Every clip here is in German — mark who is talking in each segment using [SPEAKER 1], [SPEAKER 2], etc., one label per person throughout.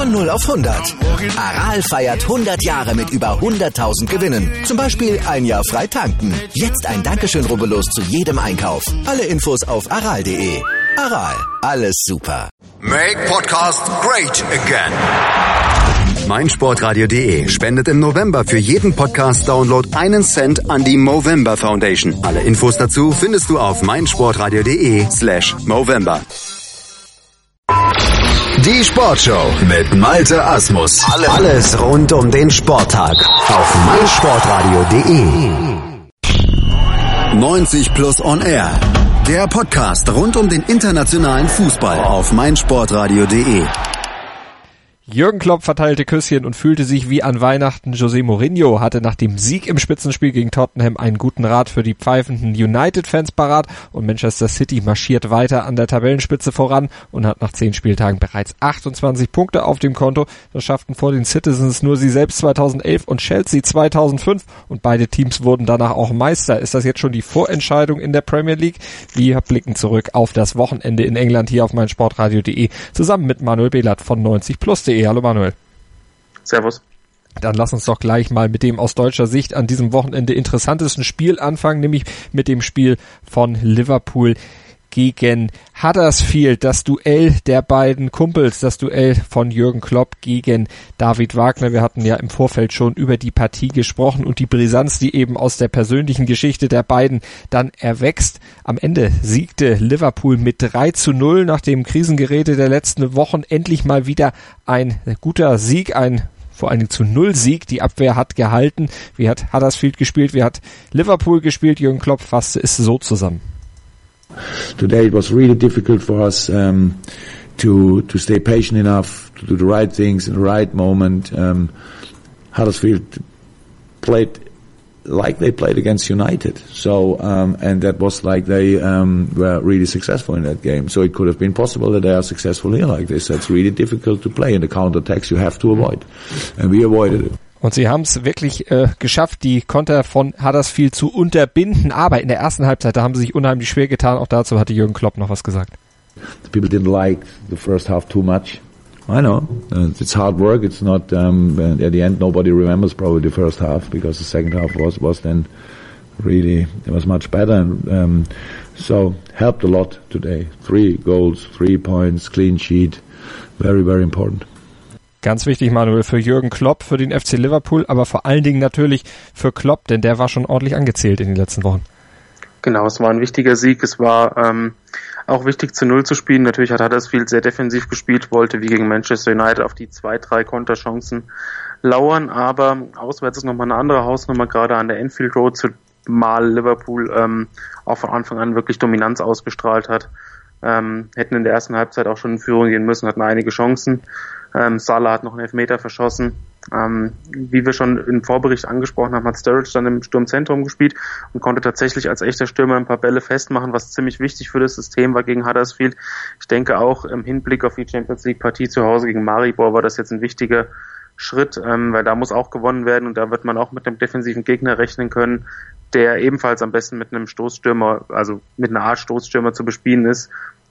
[SPEAKER 1] Von 0 auf 100. Aral feiert 100 Jahre mit über 100.000 Gewinnen. Zum Beispiel ein Jahr frei tanken. Jetzt ein Dankeschön, rubbellos zu jedem Einkauf. Alle Infos auf aral.de. Aral, alles super.
[SPEAKER 2] Make Podcast great again.
[SPEAKER 3] meinsportradio.de spendet im November für jeden Podcast-Download 1 Cent an die Movember Foundation. Alle Infos dazu findest du auf meinsportradio.de/Movember.
[SPEAKER 2] Die Sportshow mit Malte Asmus.
[SPEAKER 3] Alles rund um den Sporttag auf meinsportradio.de. 90 Plus on Air. Der Podcast rund um den internationalen Fußball auf meinsportradio.de.
[SPEAKER 4] Jürgen Klopp verteilte Küsschen und fühlte sich wie an Weihnachten. José Mourinho hatte nach dem Sieg im Spitzenspiel gegen Tottenham einen guten Rat für die pfeifenden United-Fans parat und Manchester City marschiert weiter an der Tabellenspitze voran und hat nach 10 Spieltagen bereits 28 Punkte auf dem Konto. Das schafften vor den Citizens nur sie selbst 2011 und Chelsea 2005 und beide Teams wurden danach auch Meister. Ist das jetzt schon die Vorentscheidung in der Premier League? Wir blicken zurück auf das Wochenende in England hier auf meinsportradio.de zusammen mit Manuel Behlert von 90plus.de. Hallo Manuel.
[SPEAKER 5] Servus.
[SPEAKER 4] Dann lass uns doch gleich mal mit dem aus deutscher Sicht an diesem Wochenende interessantesten Spiel anfangen, nämlich mit dem Spiel von Liverpool gegen Huddersfield, das Duell der beiden Kumpels, das Duell von Jürgen Klopp gegen David Wagner. Wir hatten ja im Vorfeld schon über die Partie gesprochen und die Brisanz, die eben aus der persönlichen Geschichte der beiden dann erwächst. Am Ende siegte Liverpool mit 3-0 nach dem Krisengerede der letzten Wochen. Endlich mal wieder ein guter Sieg, ein vor allen Dingen zu 0-Sieg. Die Abwehr hat gehalten. Wie hat Huddersfield gespielt? Wie hat Liverpool gespielt? Jürgen Klopp fasste es so zusammen.
[SPEAKER 6] Today it was really difficult for us to stay patient enough to do the right things in the right moment. Huddersfield played like they played against United, so and that was like they were really successful in that game. So it could have been possible that they are successful here like this. That's really difficult to play in the counterattacks. You have to avoid, and we avoided it.
[SPEAKER 4] Und sie haben es wirklich geschafft, die Konter von Huddersfield zu unterbinden. Aber in der ersten Halbzeit, da haben sie sich unheimlich schwer getan. Auch dazu hatte Jürgen Klopp noch was gesagt.
[SPEAKER 6] The people didn't like the first half too much. I know. It's hard work. It's not, at the end nobody remembers probably the first half because the second half was then really, it was much better. And, so helped a lot today. 3 goals, 3 points, clean sheet. Very, very important.
[SPEAKER 4] Ganz wichtig, Manuel, für Jürgen Klopp, für den FC Liverpool, aber vor allen Dingen natürlich für Klopp, denn der war schon ordentlich angezählt in den letzten Wochen.
[SPEAKER 5] Genau, es war ein wichtiger Sieg. Es war auch wichtig, zu 0 zu spielen. Natürlich hat Huddersfield sehr defensiv gespielt, wollte wie gegen Manchester United auf die 2-3 Konterchancen lauern, aber auswärts ist nochmal eine andere Hausnummer, gerade an der Anfield Road, zumal Liverpool auch von Anfang an wirklich Dominanz ausgestrahlt hat. Hätten in der ersten Halbzeit auch schon in Führung gehen müssen, hatten einige Chancen. Salah hat noch einen Elfmeter verschossen. Wie wir schon im Vorbericht angesprochen haben, hat Sturridge dann im Sturmzentrum gespielt und konnte tatsächlich als echter Stürmer ein paar Bälle festmachen, was ziemlich wichtig für das System war gegen Huddersfield. Ich denke auch im Hinblick auf die Champions League Partie zu Hause gegen Maribor war das jetzt ein wichtiger Schritt, weil da muss auch gewonnen werden und da wird man auch mit einem defensiven Gegner rechnen können, der ebenfalls am besten mit einem Stoßstürmer, also mit einer Art Stoßstürmer zu bespielen ist.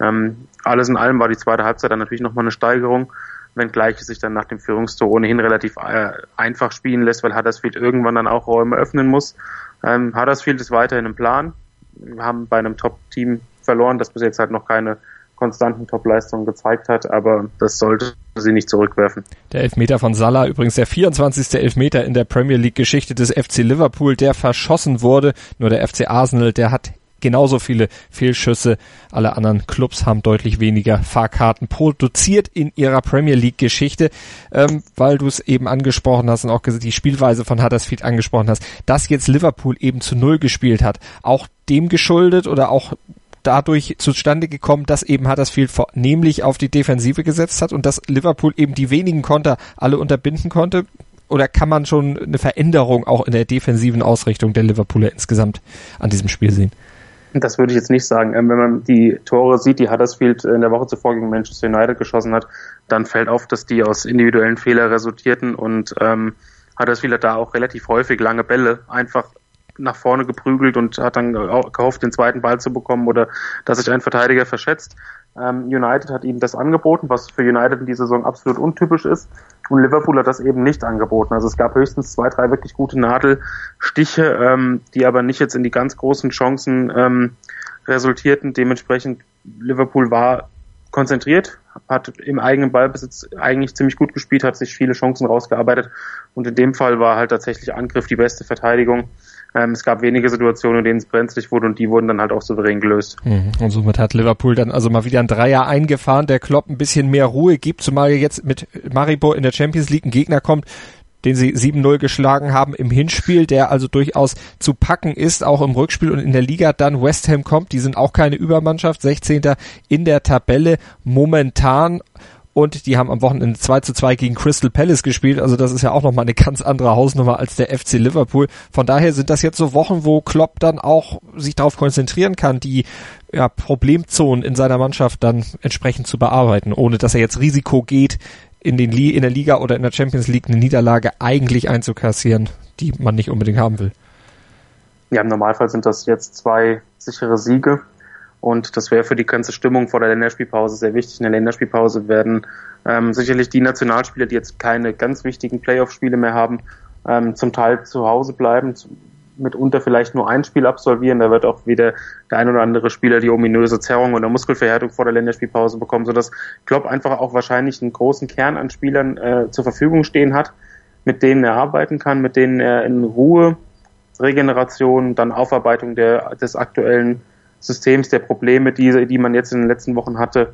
[SPEAKER 5] Alles in allem war die zweite Halbzeit dann natürlich nochmal eine Steigerung, wenngleich es sich dann nach dem Führungstor ohnehin relativ einfach spielen lässt, weil Huddersfield irgendwann dann auch Räume öffnen muss. Huddersfield ist weiterhin im Plan. Wir haben bei einem Top-Team verloren, das bis jetzt halt noch keine konstanten Top-Leistungen gezeigt hat, aber das sollte sie nicht zurückwerfen.
[SPEAKER 4] Der Elfmeter von Salah, übrigens der 24. Elfmeter in der Premier League-Geschichte des FC Liverpool, der verschossen wurde. Nur der FC Arsenal, der hat genauso viele Fehlschüsse. Alle anderen Clubs haben deutlich weniger Fahrkarten produziert in ihrer Premier League-Geschichte, weil du es eben angesprochen hast und auch die Spielweise von Huddersfield angesprochen hast, dass jetzt Liverpool eben zu 0 gespielt hat. Auch dem geschuldet oder auch dadurch zustande gekommen, dass eben Huddersfield vornehmlich auf die Defensive gesetzt hat und dass Liverpool eben die wenigen Konter alle unterbinden konnte? Oder kann man schon eine Veränderung auch in der defensiven Ausrichtung der Liverpooler insgesamt an diesem Spiel sehen?
[SPEAKER 5] Das würde ich jetzt nicht sagen. Wenn man die Tore sieht, die Huddersfield in der Woche zuvor gegen Manchester United geschossen hat, dann fällt auf, dass die aus individuellen Fehlern resultierten und Huddersfield hat da auch relativ häufig lange Bälle einfach nach vorne geprügelt und hat dann gehofft, den zweiten Ball zu bekommen oder dass sich ein Verteidiger verschätzt. United hat ihnen das angeboten, was für United in dieser Saison absolut untypisch ist. Und Liverpool hat das eben nicht angeboten. Also es gab höchstens 2, 3 wirklich gute Nadelstiche, die aber nicht jetzt in die ganz großen Chancen resultierten. Dementsprechend, Liverpool war konzentriert, hat im eigenen Ballbesitz eigentlich ziemlich gut gespielt, hat sich viele Chancen rausgearbeitet. Und in dem Fall war halt tatsächlich Angriff die beste Verteidigung. Es gab wenige Situationen, in denen es brenzlig wurde und die wurden dann halt auch souverän gelöst.
[SPEAKER 4] Und somit hat Liverpool dann also mal wieder ein Dreier eingefahren, der Klopp ein bisschen mehr Ruhe gibt, zumal jetzt mit Maribor in der Champions League ein Gegner kommt, den sie 7-0 geschlagen haben im Hinspiel, der also durchaus zu packen ist, auch im Rückspiel, und in der Liga dann West Ham kommt, die sind auch keine Übermannschaft, 16. in der Tabelle momentan. Und die haben am Wochenende 2-2 gegen Crystal Palace gespielt. Also das ist ja auch nochmal eine ganz andere Hausnummer als der FC Liverpool. Von daher sind das jetzt so Wochen, wo Klopp dann auch sich darauf konzentrieren kann, die Problemzonen in seiner Mannschaft dann entsprechend zu bearbeiten, ohne dass er jetzt Risiko geht, in der Liga oder in der Champions League eine Niederlage eigentlich einzukassieren, die man nicht unbedingt haben will.
[SPEAKER 5] Ja, im Normalfall sind das jetzt 2 sichere Siege. Und das wäre für die ganze Stimmung vor der Länderspielpause sehr wichtig. In der Länderspielpause werden sicherlich die Nationalspieler, die jetzt keine ganz wichtigen Playoff-Spiele mehr haben, zum Teil zu Hause bleiben, mitunter vielleicht nur ein Spiel absolvieren. Da wird auch wieder der ein oder andere Spieler die ominöse Zerrung oder Muskelverhärtung vor der Länderspielpause bekommen, sodass Klopp einfach auch wahrscheinlich einen großen Kern an Spielern zur Verfügung stehen hat, mit denen er arbeiten kann, mit denen er in Ruhe, Regeneration, dann Aufarbeitung des aktuellen Systems, der Probleme, die man jetzt in den letzten Wochen hatte,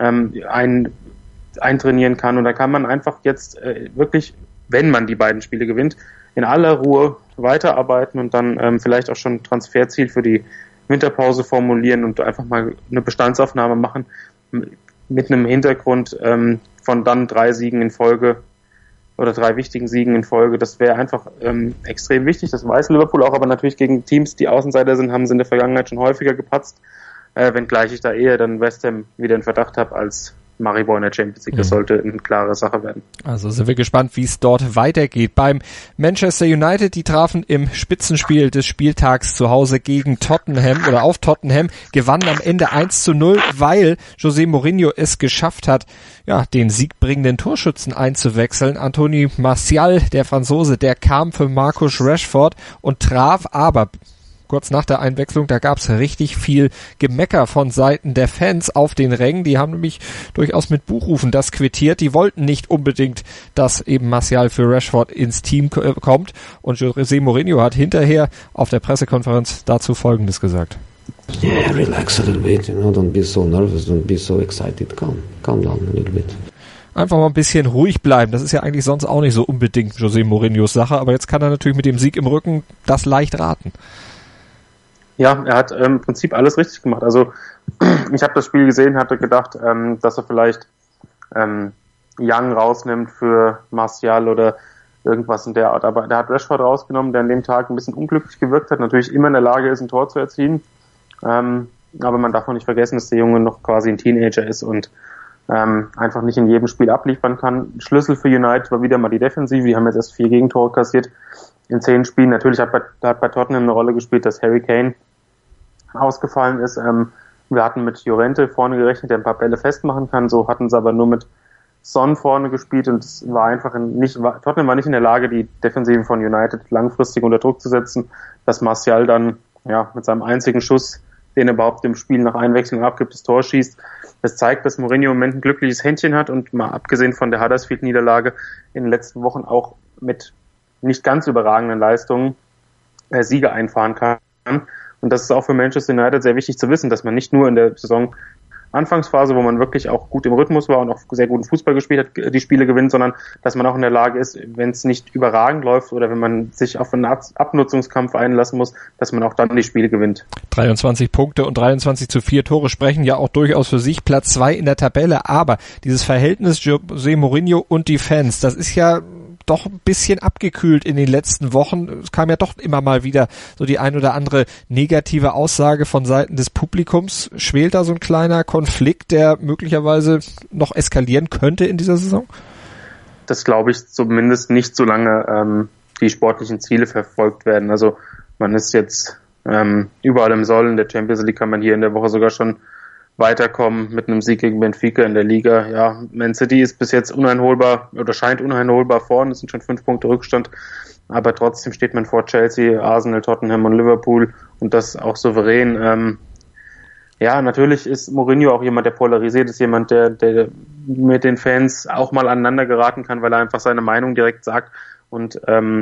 [SPEAKER 5] eintrainieren kann. Und da kann man einfach jetzt wirklich, wenn man die beiden Spiele gewinnt, in aller Ruhe weiterarbeiten und dann vielleicht auch schon ein Transferziel für die Winterpause formulieren und einfach mal eine Bestandsaufnahme machen mit einem Hintergrund von dann 3 Siegen in Folge oder 3 wichtigen Siegen in Folge. Das wäre einfach extrem wichtig. Das weiß Liverpool auch, aber natürlich gegen Teams, die Außenseiter sind, haben sie in der Vergangenheit schon häufiger gepatzt, wenngleich ich da eher dann West Ham wieder in Verdacht habe als Maribor in der Champions League. Das sollte eine klare Sache werden.
[SPEAKER 4] Also sind wir gespannt, wie es dort weitergeht. Beim Manchester United, die trafen im Spitzenspiel des Spieltags zu Hause gegen Tottenham oder auf Tottenham, gewannen am Ende 1-0, weil José Mourinho es geschafft hat, den siegbringenden Torschützen einzuwechseln. Anthony Martial, der Franzose, der kam für Marcus Rashford und traf, aber kurz nach der Einwechslung, da gab es richtig viel Gemecker von Seiten der Fans auf den Rängen. Die haben nämlich durchaus mit Buchrufen das quittiert. Die wollten nicht unbedingt, dass eben Martial für Rashford ins Team kommt. Und José Mourinho hat hinterher auf der Pressekonferenz dazu Folgendes gesagt.
[SPEAKER 7] Yeah, relax a little bit, don't be so nervous, don't be so excited, calm down a little bit.
[SPEAKER 4] Einfach mal ein bisschen ruhig bleiben. Das ist ja eigentlich sonst auch nicht so unbedingt José Mourinhos Sache, aber jetzt kann er natürlich mit dem Sieg im Rücken das leicht raten.
[SPEAKER 5] Ja, er hat im Prinzip alles richtig gemacht. Also ich habe das Spiel gesehen, hatte gedacht, dass er vielleicht Young rausnimmt für Martial oder irgendwas in der Art. Aber der hat Rashford rausgenommen, der an dem Tag ein bisschen unglücklich gewirkt hat, natürlich immer in der Lage ist, ein Tor zu erzielen. Aber man darf auch nicht vergessen, dass der Junge noch quasi ein Teenager ist und einfach nicht in jedem Spiel abliefern kann. Schlüssel für United war wieder mal die Defensive. Die haben jetzt erst 4 Gegentore kassiert in 10 Spielen. Natürlich hat bei Tottenham eine Rolle gespielt, dass Harry Kane ausgefallen ist. Wir hatten mit Llorente vorne gerechnet, der ein paar Bälle festmachen kann. So hatten sie aber nur mit Son vorne gespielt und es war einfach Tottenham war nicht in der Lage, die Defensive von United langfristig unter Druck zu setzen, dass Martial dann mit seinem einzigen Schuss, den er überhaupt im Spiel nach Einwechslung abgibt, das Tor schießt. Das zeigt, dass Mourinho im Moment ein glückliches Händchen hat und mal abgesehen von der Huddersfield-Niederlage in den letzten Wochen auch mit nicht ganz überragenden Leistungen Siege einfahren kann. Und das ist auch für Manchester United sehr wichtig zu wissen, dass man nicht nur in der Saison-Anfangsphase, wo man wirklich auch gut im Rhythmus war und auch sehr guten Fußball gespielt hat, die Spiele gewinnt, sondern dass man auch in der Lage ist, wenn es nicht überragend läuft oder wenn man sich auf einen Abnutzungskampf einlassen muss, dass man auch dann die Spiele gewinnt.
[SPEAKER 4] 23 Punkte und 23:4 Tore sprechen ja auch durchaus für sich. Platz 2 in der Tabelle, aber dieses Verhältnis José Mourinho und die Fans, das ist ja doch ein bisschen abgekühlt in den letzten Wochen. Es kam ja doch immer mal wieder so die ein oder andere negative Aussage von Seiten des Publikums. Schwelt da so ein kleiner Konflikt, der möglicherweise noch eskalieren könnte in dieser Saison?
[SPEAKER 5] Das glaube ich zumindest nicht, solange die sportlichen Ziele verfolgt werden. Also man ist jetzt überall im Soll. In der Champions League kann man hier in der Woche sogar schon weiterkommen mit einem Sieg gegen Benfica in der Liga. Ja, Man City ist bis jetzt uneinholbar oder scheint uneinholbar vorne, es sind schon 5 Punkte Rückstand, aber trotzdem steht man vor Chelsea, Arsenal, Tottenham und Liverpool und das auch souverän. Ja, natürlich ist Mourinho auch jemand, der polarisiert, ist jemand, der mit den Fans auch mal aneinander geraten kann, weil er einfach seine Meinung direkt sagt und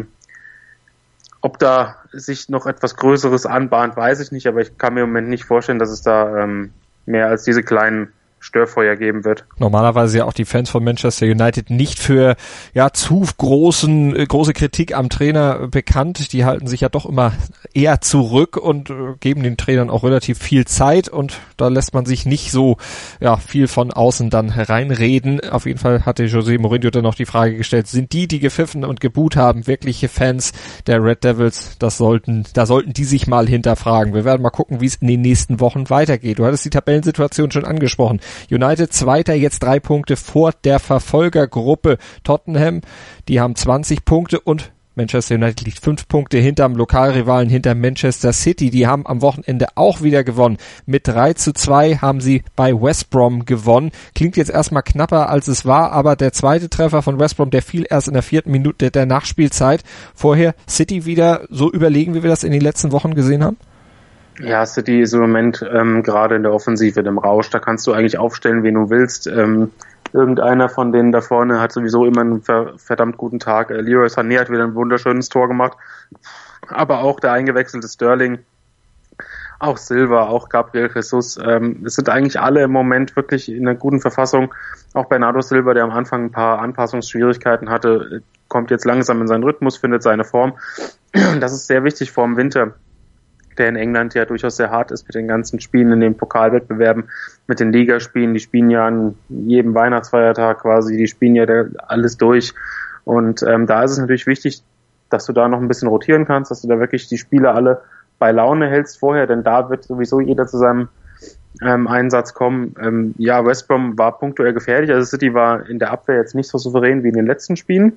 [SPEAKER 5] ob da sich noch etwas Größeres anbahnt, weiß ich nicht, aber ich kann mir im Moment nicht vorstellen, dass es da mehr als diese kleinen Störfeuer geben wird.
[SPEAKER 4] Normalerweise ja auch die Fans von Manchester United nicht für zu große Kritik am Trainer bekannt. Die halten sich ja doch immer eher zurück und geben den Trainern auch relativ viel Zeit und da lässt man sich nicht so viel von außen dann hereinreden. Auf jeden Fall hatte José Mourinho dann noch die Frage gestellt, sind die gepfiffen und geboot haben, wirkliche Fans der Red Devils? Da sollten die sich mal hinterfragen. Wir werden mal gucken, wie es in den nächsten Wochen weitergeht. Du hattest die Tabellensituation schon angesprochen. United Zweiter, jetzt 3 Punkte vor der Verfolgergruppe Tottenham. Die haben 20 Punkte und Manchester United liegt 5 Punkte hinterm Lokalrivalen, hinter Manchester City. Die haben am Wochenende auch wieder gewonnen. Mit 3-2 haben sie bei West Brom gewonnen. Klingt jetzt erstmal knapper, als es war, aber der zweite Treffer von West Brom, der fiel erst in der 4. Minute der Nachspielzeit. Vorher City wieder so überlegen, wie wir das in den letzten Wochen gesehen haben?
[SPEAKER 5] Ja, City ist im Moment gerade in der Offensive im Rausch. Da kannst du eigentlich aufstellen, wen du willst. Irgendeiner von denen da vorne hat sowieso immer einen verdammt guten Tag. Leroy Sané hat wieder ein wunderschönes Tor gemacht. Aber auch der eingewechselte Sterling, auch Silva, auch Gabriel Jesus. Es sind eigentlich alle im Moment wirklich in einer guten Verfassung. Auch Bernardo Silva, der am Anfang ein paar Anpassungsschwierigkeiten hatte, kommt jetzt langsam in seinen Rhythmus, findet seine Form. Das ist sehr wichtig vor dem Winter, der in England ja durchaus sehr hart ist mit den ganzen Spielen in den Pokalwettbewerben, mit den Ligaspielen. Die spielen ja an jedem Weihnachtsfeiertag quasi, die spielen ja alles durch. Und da ist es natürlich wichtig, dass du da noch ein bisschen rotieren kannst, dass du da wirklich die Spieler alle bei Laune hältst vorher, denn da wird sowieso jeder zu seinem Einsatz kommen. West Brom war punktuell gefährlich, also City war in der Abwehr jetzt nicht so souverän wie in den letzten Spielen,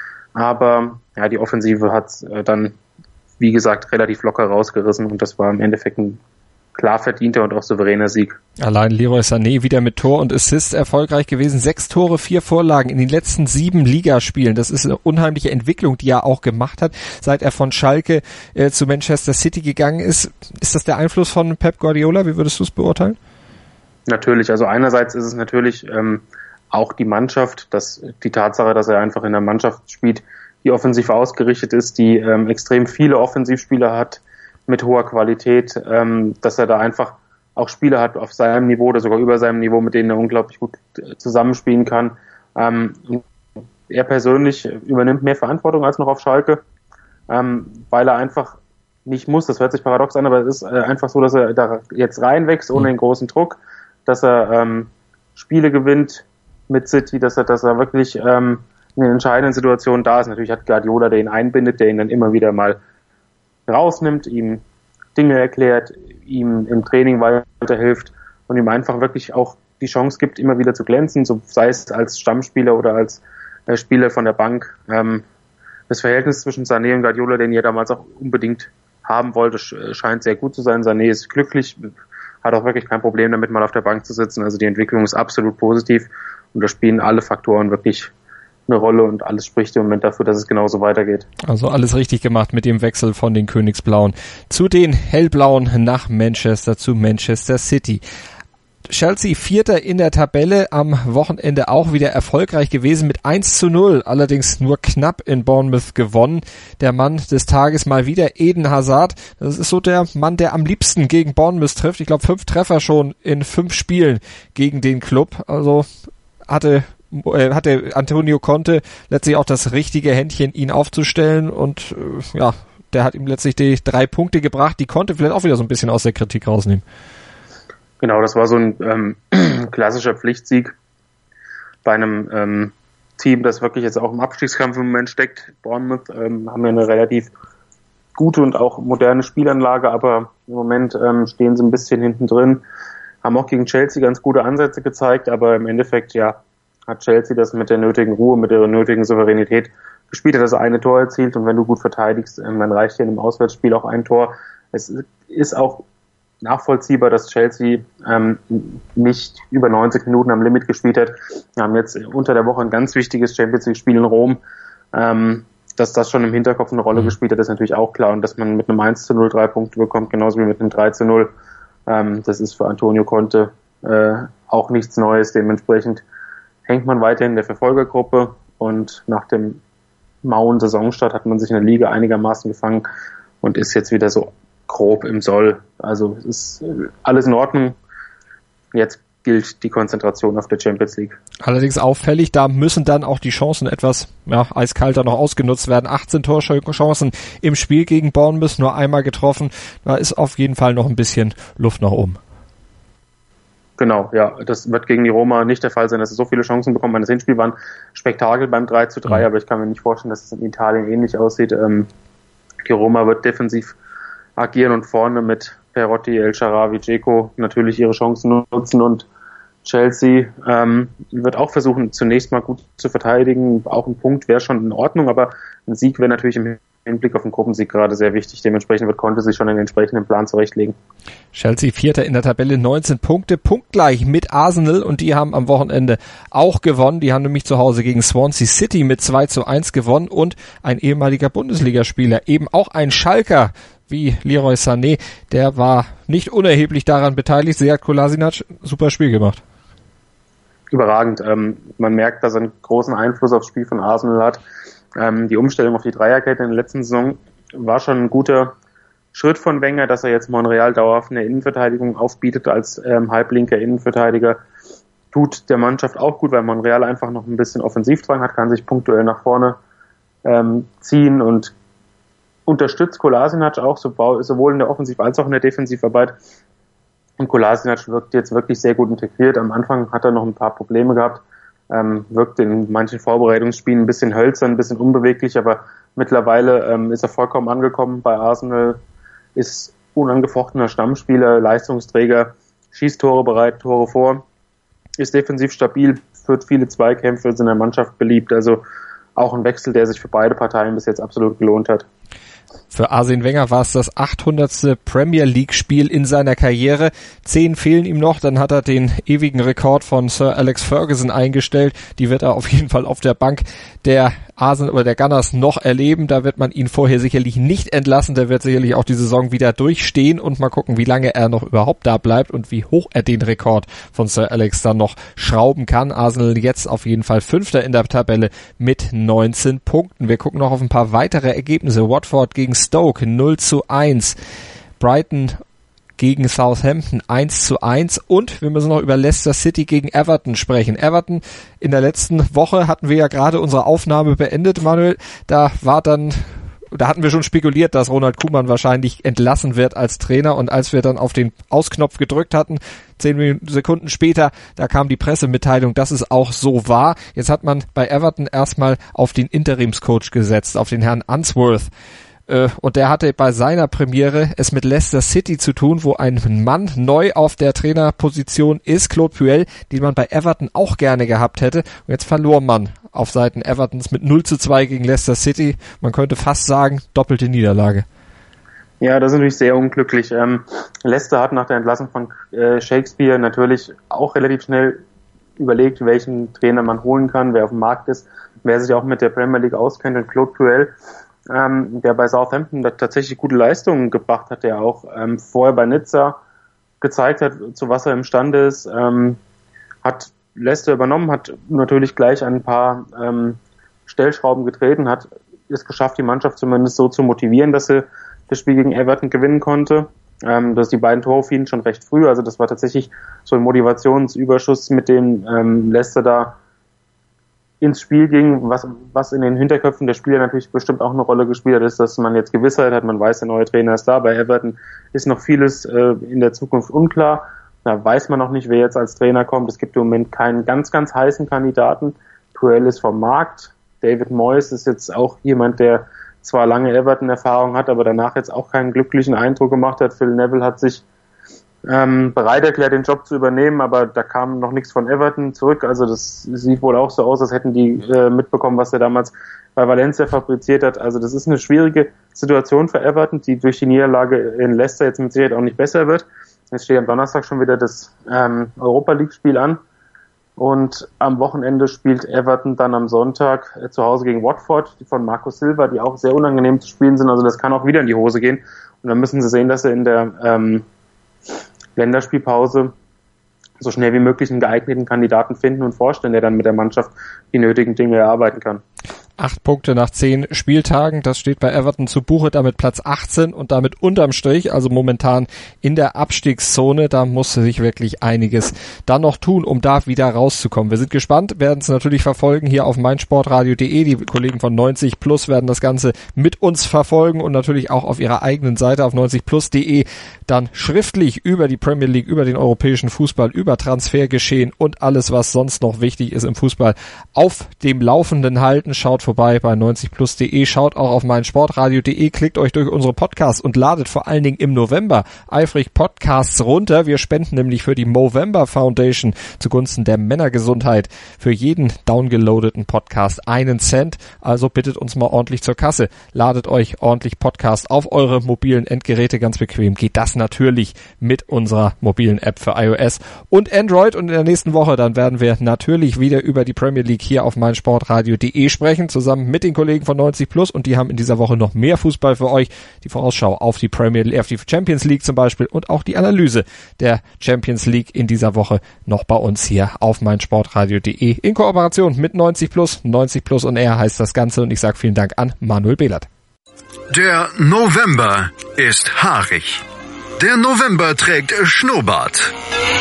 [SPEAKER 5] aber die Offensive hat dann wie gesagt, relativ locker rausgerissen und das war im Endeffekt ein klar verdienter und auch souveräner Sieg.
[SPEAKER 4] Allein Leroy Sané wieder mit Tor und Assist erfolgreich gewesen. 6 Tore, 4 Vorlagen in den letzten 7 Ligaspielen. Das ist eine unheimliche Entwicklung, die er auch gemacht hat, seit er von Schalke zu Manchester City gegangen ist. Ist das der Einfluss von Pep Guardiola? Wie würdest du es beurteilen?
[SPEAKER 5] Natürlich, also einerseits ist es natürlich auch die Mannschaft, die Tatsache, dass er einfach in der Mannschaft spielt, die offensiv ausgerichtet ist, die extrem viele Offensivspieler hat mit hoher Qualität, dass er da einfach auch Spieler hat auf seinem Niveau oder sogar über seinem Niveau, mit denen er unglaublich gut zusammenspielen kann. Er persönlich übernimmt mehr Verantwortung als noch auf Schalke, weil er einfach nicht muss, das hört sich paradox an, aber es ist einfach so, dass er da jetzt reinwächst ohne den großen Druck, dass er Spiele gewinnt mit City, dass er wirklich in den entscheidenden Situationen da ist. Natürlich hat Guardiola, der ihn einbindet, der ihn dann immer wieder mal rausnimmt, ihm Dinge erklärt, ihm im Training weiterhilft und ihm einfach wirklich auch die Chance gibt, immer wieder zu glänzen, so sei es als Stammspieler oder als Spieler von der Bank. Das Verhältnis zwischen Sané und Guardiola, den er damals auch unbedingt haben wollte, scheint sehr gut zu sein. Sané ist glücklich, hat auch wirklich kein Problem damit, mal auf der Bank zu sitzen. Also die Entwicklung ist absolut positiv und da spielen alle Faktoren wirklich eine Rolle und alles spricht im Moment dafür, dass es genauso weitergeht.
[SPEAKER 4] Also alles richtig gemacht mit dem Wechsel von den Königsblauen zu den Hellblauen nach Manchester zu Manchester City. Chelsea Vierter in der Tabelle, am Wochenende auch wieder erfolgreich gewesen mit 1-0, allerdings nur knapp in Bournemouth gewonnen. Der Mann des Tages mal wieder Eden Hazard. Das ist so der Mann, der am liebsten gegen Bournemouth trifft. Ich glaube 5 Treffer schon in 5 Spielen gegen den Club. Also hatte Antonio Conte letztlich auch das richtige Händchen, ihn aufzustellen und der hat ihm letztlich die 3 Punkte gebracht, die Conte vielleicht auch wieder so ein bisschen aus der Kritik rausnehmen.
[SPEAKER 5] Genau, das war so ein klassischer Pflichtsieg bei einem Team, das wirklich jetzt auch im Abstiegskampf im Moment steckt. Bournemouth haben ja eine relativ gute und auch moderne Spielanlage, aber im Moment stehen sie ein bisschen hinten drin, haben auch gegen Chelsea ganz gute Ansätze gezeigt, aber im Endeffekt hat Chelsea das mit der nötigen Ruhe, mit der nötigen Souveränität gespielt, hat das eine Tor erzielt und wenn du gut verteidigst, dann reicht dir in einem Auswärtsspiel auch ein Tor. Es ist auch nachvollziehbar, dass Chelsea nicht über 90 Minuten am Limit gespielt hat. Wir haben jetzt unter der Woche ein ganz wichtiges Champions-League-Spiel in Rom. Dass das schon im Hinterkopf eine Rolle gespielt hat, ist natürlich auch klar. Und dass man mit einem 1:0 3 Punkte bekommt, genauso wie mit einem 3:0, das ist für Antonio Conte auch nichts Neues. Dementsprechend hängt man weiterhin in der Verfolgergruppe und nach dem mauen Saisonstart hat man sich in der Liga einigermaßen gefangen und ist jetzt wieder so grob im Soll. Also es ist alles in Ordnung. Jetzt gilt die Konzentration auf der Champions League.
[SPEAKER 4] Allerdings auffällig, da müssen dann auch die Chancen etwas eiskalter noch ausgenutzt werden. 18 Torchancen im Spiel gegen Bournemouth, nur einmal getroffen. Da ist auf jeden Fall noch ein bisschen Luft nach oben.
[SPEAKER 5] Genau, ja, das wird gegen die Roma nicht der Fall sein, dass sie so viele Chancen bekommen. Das Hinspiel war ein Spektakel beim 3:3, aber ich kann mir nicht vorstellen, dass es in Italien ähnlich aussieht. Die Roma wird defensiv agieren und vorne mit Perotti, El Shaarawy, Dzeko natürlich ihre Chancen nutzen und Chelsea wird auch versuchen, zunächst mal gut zu verteidigen. Auch ein Punkt wäre schon in Ordnung, aber ein Sieg wäre natürlich im Hinblick auf den Gruppensieg gerade sehr wichtig. Dementsprechend wird Conte sich schon einen entsprechenden Plan zurechtlegen.
[SPEAKER 4] Chelsea Vierter in der Tabelle, 19 Punkte, punktgleich mit Arsenal und die haben am Wochenende auch gewonnen. Die haben nämlich zu Hause gegen Swansea City mit 2:1 gewonnen und ein ehemaliger Bundesligaspieler, eben auch ein Schalker wie Leroy Sané, der war nicht unerheblich daran beteiligt. Sead Kolasinac, super Spiel gemacht.
[SPEAKER 5] Überragend. Man merkt, dass er einen großen Einfluss aufs Spiel von Arsenal hat. Die Umstellung auf die Dreierkette in der letzten Saison war schon ein guter Schritt von Wenger, dass er jetzt Monreal dauerhaft eine Innenverteidigung aufbietet als halblinker Innenverteidiger. Tut der Mannschaft auch gut, weil Monreal einfach noch ein bisschen Offensivdrang hat, kann sich punktuell nach vorne ziehen und unterstützt Kolasinac auch sowohl in der Offensiv- als auch in der Defensivarbeit. Und Kolasinac wirkt jetzt wirklich sehr gut integriert. Am Anfang hat er noch ein paar Probleme gehabt, wirkt in manchen Vorbereitungsspielen ein bisschen hölzern, ein bisschen unbeweglich, aber mittlerweile ist er vollkommen angekommen bei Arsenal, ist unangefochtener Stammspieler, Leistungsträger, schießt Tore bereit, Tore vor, ist defensiv stabil, führt viele Zweikämpfe, ist in der Mannschaft beliebt, also auch ein Wechsel, der sich für beide Parteien bis jetzt absolut gelohnt hat.
[SPEAKER 4] Für Arsene Wenger war es das 800. Premier League Spiel in seiner Karriere. 10 fehlen ihm noch, dann hat er den ewigen Rekord von Sir Alex Ferguson eingestellt. Die wird er auf jeden Fall auf der Bank der Arsenal oder der Gunners noch erleben. Da wird man ihn vorher sicherlich nicht entlassen. Der wird sicherlich auch die Saison wieder durchstehen und mal gucken, wie lange er noch überhaupt da bleibt und wie hoch er den Rekord von Sir Alex dann noch schrauben kann. Arsenal jetzt auf jeden Fall 5. in der Tabelle mit 19 Punkten. Wir gucken noch auf ein paar weitere Ergebnisse. Watford gegen Stoke 0:1. Brighton gegen Southampton 1:1 und wir müssen noch über Leicester City gegen Everton sprechen. Everton, in der letzten Woche hatten wir ja gerade unsere Aufnahme beendet, Manuel. Da hatten wir schon spekuliert, dass Ronald Koeman wahrscheinlich entlassen wird als Trainer und als wir dann auf den Ausknopf gedrückt hatten, 10 Sekunden später, da kam die Pressemitteilung, dass es auch so war. Jetzt hat man bei Everton erstmal auf den Interimscoach gesetzt, auf den Herrn Unsworth. Und der hatte bei seiner Premiere es mit Leicester City zu tun, wo ein Mann neu auf der Trainerposition ist, Claude Puel, den man bei Everton auch gerne gehabt hätte. Und jetzt verlor man auf Seiten Evertons mit 0:2 gegen Leicester City. Man könnte fast sagen, doppelte Niederlage.
[SPEAKER 5] Ja, das ist natürlich sehr unglücklich. Leicester hat nach der Entlassung von Shakespeare natürlich auch relativ schnell überlegt, welchen Trainer man holen kann, wer auf dem Markt ist, wer sich auch mit der Premier League auskennt. Und Claude Puel, der bei Southampton tatsächlich gute Leistungen gebracht hat, der auch vorher bei Nizza gezeigt hat, zu was er imstande ist, hat Leicester übernommen, hat natürlich gleich ein paar Stellschrauben getreten, hat es geschafft, die Mannschaft zumindest so zu motivieren, dass sie das Spiel gegen Everton gewinnen konnte. Dass die beiden Tore fielen schon recht früh, also das war tatsächlich so ein Motivationsüberschuss, mit dem Leicester da ins Spiel ging, was in den Hinterköpfen der Spieler natürlich bestimmt auch eine Rolle gespielt hat, ist, dass man jetzt Gewissheit hat, man weiß, der neue Trainer ist da. Bei Everton ist noch vieles in der Zukunft unklar. Da weiß man noch nicht, wer jetzt als Trainer kommt. Es gibt im Moment keinen ganz, ganz heißen Kandidaten. Puel ist vom Markt. David Moyes ist jetzt auch jemand, der zwar lange Everton-Erfahrung hat, aber danach jetzt auch keinen glücklichen Eindruck gemacht hat. Phil Neville hat sich bereit erklärt, den Job zu übernehmen, aber da kam noch nichts von Everton zurück. Also das sieht wohl auch so aus, als hätten die mitbekommen, was er damals bei Valencia fabriziert hat. Also das ist eine schwierige Situation für Everton, die durch die Niederlage in Leicester jetzt mit Sicherheit auch nicht besser wird. Jetzt steht am Donnerstag schon wieder das Europa-League-Spiel an. Und am Wochenende spielt Everton dann am Sonntag zu Hause gegen Watford, die von Marco Silva, die auch sehr unangenehm zu spielen sind. Also das kann auch wieder in die Hose gehen. Und dann müssen sie sehen, dass sie in der Länderspielpause so schnell wie möglich einen geeigneten Kandidaten finden und vorstellen, der dann mit der Mannschaft die nötigen Dinge erarbeiten kann.
[SPEAKER 4] 8 Punkte nach 10 Spieltagen, das steht bei Everton zu Buche, damit Platz 18 und damit unterm Strich, also momentan in der Abstiegszone. Da muss sich wirklich einiges dann noch tun, um da wieder rauszukommen. Wir sind gespannt, werden es natürlich verfolgen hier auf meinsportradio.de. Die Kollegen von 90 Plus werden das Ganze mit uns verfolgen und natürlich auch auf ihrer eigenen Seite auf 90plus.de dann schriftlich über die Premier League, über den europäischen Fußball, über Transfergeschehen und alles, was sonst noch wichtig ist im Fußball, auf dem Laufenden halten. Schaut vorbei bei 90plus.de, schaut auch auf meinsportradio.de, klickt euch durch unsere Podcasts und ladet vor allen Dingen im November eifrig Podcasts runter. Wir spenden nämlich für die Movember Foundation zugunsten der Männergesundheit für jeden downgeloadeten Podcast 1 Cent. Also bittet uns mal ordentlich zur Kasse. Ladet euch ordentlich Podcasts auf eure mobilen Endgeräte, ganz bequem. Geht das natürlich mit unserer mobilen App für iOS und Android. Und in der nächsten Woche dann werden wir natürlich wieder über die Premier League hier auf meinsportradio.de sprechen, zusammen mit den Kollegen von 90 Plus, und die haben in dieser Woche noch mehr Fußball für euch. Die Vorausschau auf die Premier League, auf die Champions League zum Beispiel und auch die Analyse der Champions League in dieser Woche noch bei uns hier auf meinsportradio.de in Kooperation mit 90 Plus. 90 Plus und er heißt das Ganze, und ich sage vielen Dank an Manuel Behlert.
[SPEAKER 2] Der November ist haarig. Der November trägt Schnurrbart.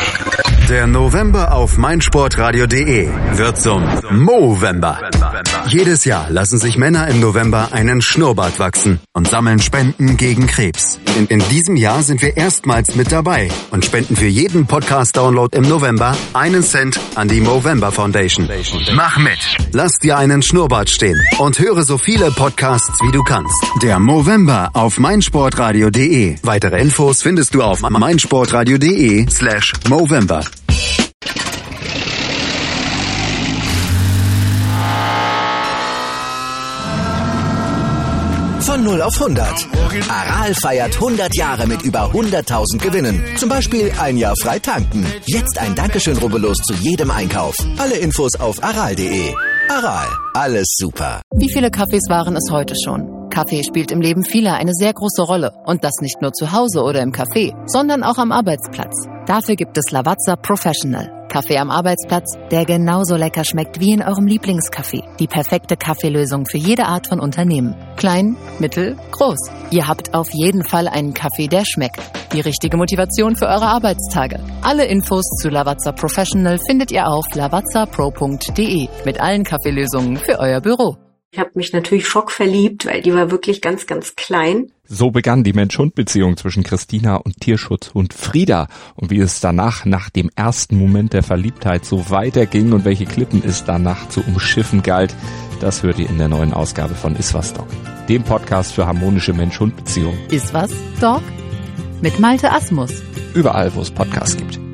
[SPEAKER 3] Der November auf meinsportradio.de wird zum Movember. Jedes Jahr lassen sich Männer im November einen Schnurrbart wachsen und sammeln Spenden gegen Krebs. In diesem Jahr sind wir erstmals mit dabei und spenden für jeden Podcast-Download im November 1 Cent an die Movember Foundation.
[SPEAKER 2] Mach mit.
[SPEAKER 3] Lass dir einen Schnurrbart stehen und höre so viele Podcasts wie du kannst. Der Movember auf meinsportradio.de. Weitere Infos findest du auf meinsportradio.de/Movember.
[SPEAKER 1] Von 0 auf 100. Aral feiert 100 Jahre mit über 100.000 Gewinnen. Zum Beispiel ein Jahr frei tanken. Jetzt ein Dankeschön, rubbellos zu jedem Einkauf. Alle Infos auf aral.de. Aral, alles super.
[SPEAKER 8] Wie viele Kaffees waren es heute schon? Kaffee spielt im Leben vieler eine sehr große Rolle. Und das nicht nur zu Hause oder im Café, sondern auch am Arbeitsplatz. Dafür gibt es Lavazza Professional. Kaffee am Arbeitsplatz, der genauso lecker schmeckt wie in eurem Lieblingskaffee. Die perfekte Kaffeelösung für jede Art von Unternehmen. Klein, mittel, groß. Ihr habt auf jeden Fall einen Kaffee, der schmeckt. Die richtige Motivation für eure Arbeitstage. Alle Infos zu Lavazza Professional findet ihr auf lavazzapro.de mit allen Kaffeelösungen für euer Büro.
[SPEAKER 9] Ich habe mich natürlich schockverliebt, weil die war wirklich ganz, ganz klein.
[SPEAKER 10] So begann die Mensch-Hund-Beziehung zwischen Christina und Tierschutzhund Frieda. Und wie es danach, nach dem ersten Moment der Verliebtheit, so weiterging und welche Klippen es danach zu umschiffen galt, das hört ihr in der neuen Ausgabe von Iswas Dog, dem Podcast für harmonische Mensch-Hund-Beziehungen.
[SPEAKER 8] Iswas Dog? Mit Malte Asmus.
[SPEAKER 10] Überall, wo es Podcasts gibt.